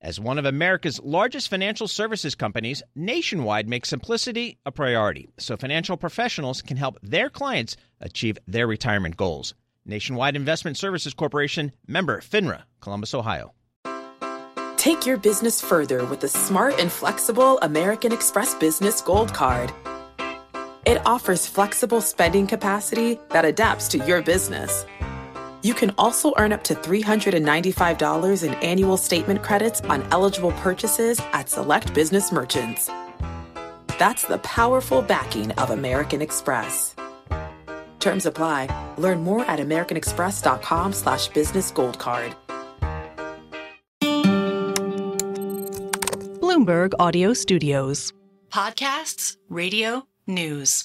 As one of America's largest financial services companies, Nationwide makes simplicity a priority so financial professionals can help their clients achieve their retirement goals. Nationwide Investment Services Corporation, member FINRA, Columbus, Ohio. Take your business further with the smart and flexible American Express Business Gold Card. It offers flexible spending capacity that adapts to your business. You can also earn up to $395 in annual statement credits on eligible purchases at select business merchants. That's the powerful backing of American Express. Terms apply. Learn more at americanexpress.com/businessgoldcard. Bloomberg Audio Studios. Podcasts, radio, news.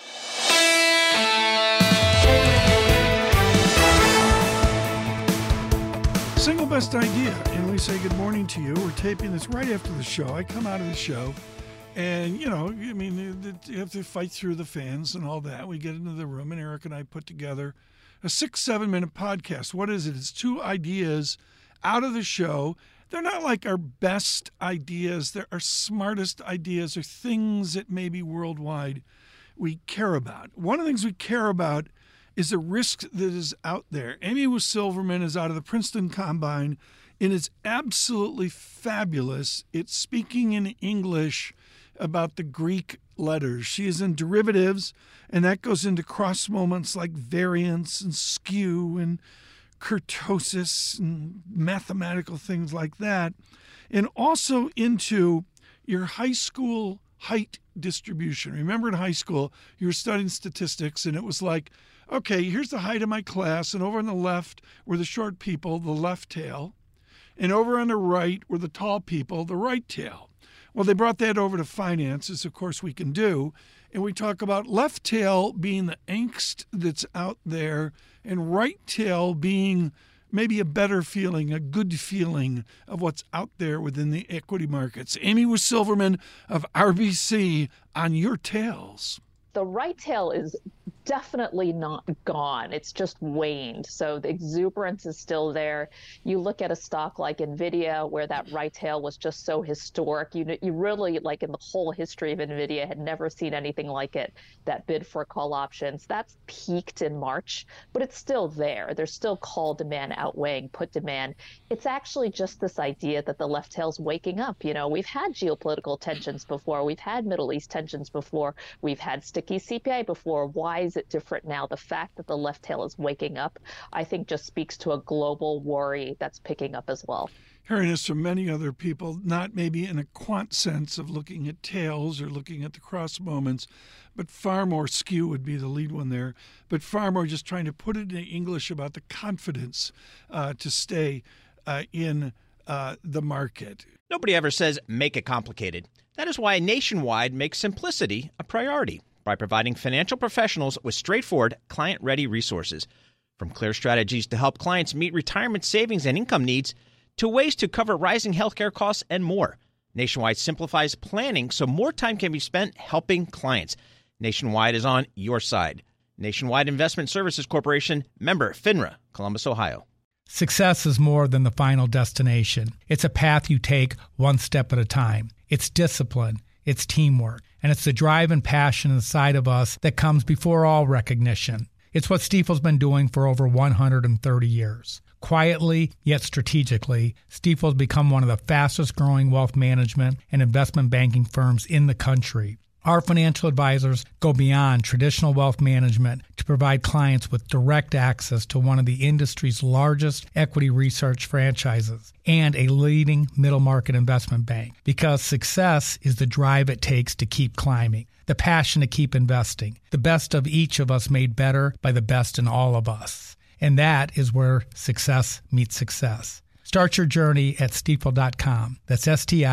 Single best idea, and we say good morning to you. We're taping this right after the show. I come out of the show, and, you have to fight through the fans and all that. We get into the room, and Eric and I put together a 6-7 minute podcast. What is it? It's 2 ideas out of the show. They're not like our best ideas. They're our smartest ideas or things that maybe worldwide we care about. One of the things we care about is the risk that is out there. Amy Silverman is out of the Princeton Combine, and it's absolutely fabulous. It's speaking in English about the Greek letters. She is in derivatives, and that goes into cross moments like variance and skew and kurtosis and mathematical things like that, and also into your high school height distribution. Remember in high school, you were studying statistics, and it was like, okay, here's the height of my class, and over on the left were the short people, the left tail, and over on the right were the tall people, the right tail. Well, they brought that over to finances, of course we can do, and we talk about left tail being the angst that's out there, and right tail being maybe a better feeling, a good feeling of what's out there within the equity markets. Amy Silverman of RBC on your tails. The right tail is definitely not gone. It's just waned. So the exuberance is still there. You look at a stock like NVIDIA, where that right tail was just so historic. You really, like in the whole history of NVIDIA, had never seen anything like it. That bid for call options, that's peaked in March, but it's still there. There's still call demand outweighing put demand. It's actually just this idea that the left tail's waking up. We've had geopolitical tensions before. We've had Middle East tensions before. We've had sticky CPI before. Why is it different now? The fact that the left tail is waking up, I think, just speaks to a global worry that's picking up as well. Hearing this from many other people, not maybe in a quant sense of looking at tails or looking at the cross moments, but far more skew would be the lead one there, but far more just trying to put it in English about the confidence to stay in the market. Nobody ever says make it complicated. That is why Nationwide makes simplicity a priority by providing financial professionals with straightforward, client-ready resources. From clear strategies to help clients meet retirement savings and income needs, to ways to cover rising healthcare costs and more. Nationwide simplifies planning so more time can be spent helping clients. Nationwide is on your side. Nationwide Investment Services Corporation, member FINRA, Columbus, Ohio. Success is more than the final destination. It's a path you take one step at a time. It's discipline. It's teamwork. And it's the drive and passion inside of us that comes before all recognition. It's what Stifel's been doing for over 130 years. Quietly, yet strategically, Stifel's become one of the fastest growing wealth management and investment banking firms in the country. Our financial advisors go beyond traditional wealth management to provide clients with direct access to one of the industry's largest equity research franchises and a leading middle market investment bank. Because success is the drive it takes to keep climbing, the passion to keep investing, the best of each of us made better by the best in all of us. And that is where success meets success. Start your journey at Stifel.com. That's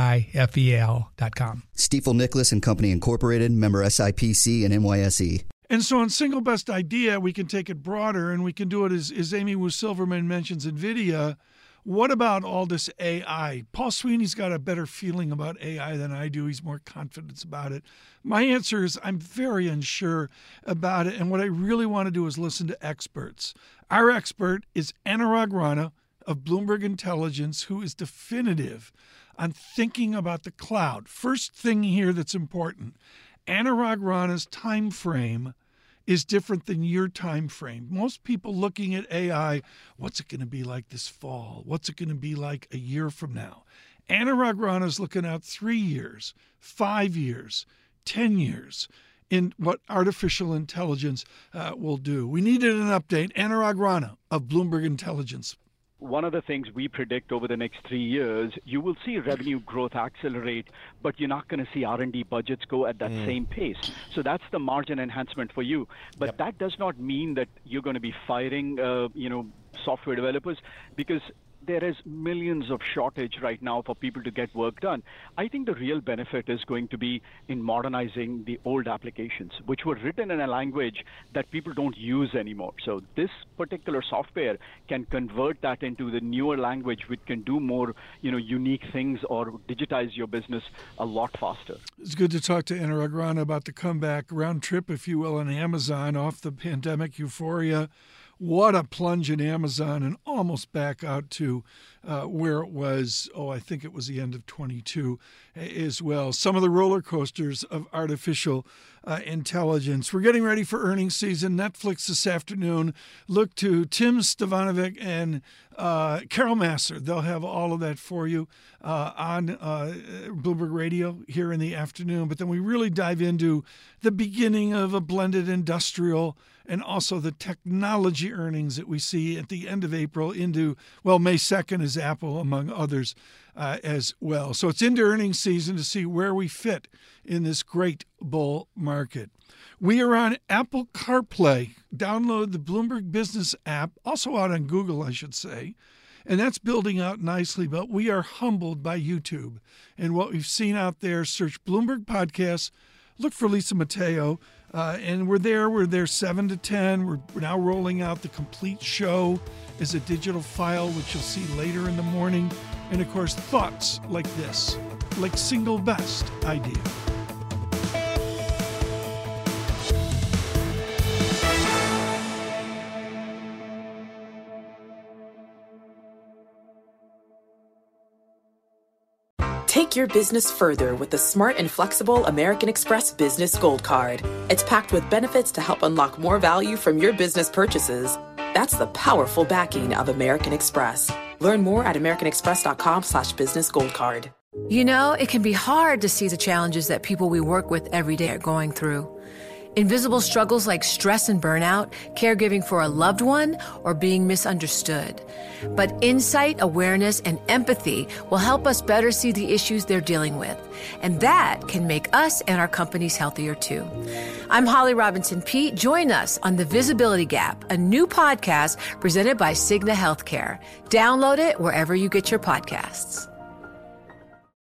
Stifel.com. Stifel Nicholas and Company Incorporated, member SIPC and NYSE. And so on single best idea, we can take it broader, and we can do it as Amy Silverman mentions NVIDIA. What about all this AI? Paul Sweeney's got a better feeling about AI than I do. He's more confident about it. My answer is I'm very unsure about it, and what I really want to do is listen to experts. Our expert is Anurag Rana of Bloomberg Intelligence, who is definitive on thinking about the cloud. First thing here that's important, Anurag Rana's time frame is different than your time frame. Most people looking at AI, what's it going to be like this fall? What's it going to be like a year from now? Anurag Rana's looking out 3 years, 5 years, 10 years in what artificial intelligence will do. We needed an update. Anurag Rana of Bloomberg Intelligence. One of the things we predict over the next 3 years, you will see revenue growth accelerate, but you're not going to see R&D budgets go at that same pace. So that's the margin enhancement for you. But that does not mean that you're going to be firing, software developers, because there is millions of shortage right now for people to get work done. I think the real benefit is going to be in modernizing the old applications, which were written in a language that people don't use anymore. So this particular software can convert that into the newer language, which can do more, unique things or digitize your business a lot faster. It's good to talk to Anurag Rana about the comeback round trip, if you will, on Amazon off the pandemic euphoria. What a plunge in Amazon, and almost back out to where it was, I think it was the end of 22 as well. Some of the roller coasters of artificial intelligence. We're getting ready for earnings season. Netflix this afternoon. Look to Tim Stevanovic and Carol Massar. They'll have all of that for you on Bloomberg Radio here in the afternoon. But then we really dive into the beginning of a blended industrial and also the technology earnings that we see at the end of April into, May 2nd is Apple, among others, as well. So it's into earnings season to see where we fit in this great bull market. We are on Apple CarPlay. Download the Bloomberg Business app, also out on Google, I should say. And that's building out nicely, but we are humbled by YouTube and what we've seen out there. Search Bloomberg Podcasts. Look for Lisa Mateo. And we're there 7 to 10. We're now rolling out the complete show as a digital file, which you'll see later in the morning. And of course, thoughts like this, like single best idea. Take your business further with the smart and flexible American Express Business Gold Card. It's packed with benefits to help unlock more value from your business purchases. That's the powerful backing of American Express. Learn more at americanexpress.com/businessgoldcard. It can be hard to see the challenges that people we work with every day are going through. Invisible struggles like stress and burnout, caregiving for a loved one, or being misunderstood. But insight, awareness, and empathy will help us better see the issues they're dealing with. And that can make us and our companies healthier too. I'm Holly Robinson Peete. Join us on The Visibility Gap, a new podcast presented by Cigna Healthcare. Download it wherever you get your podcasts.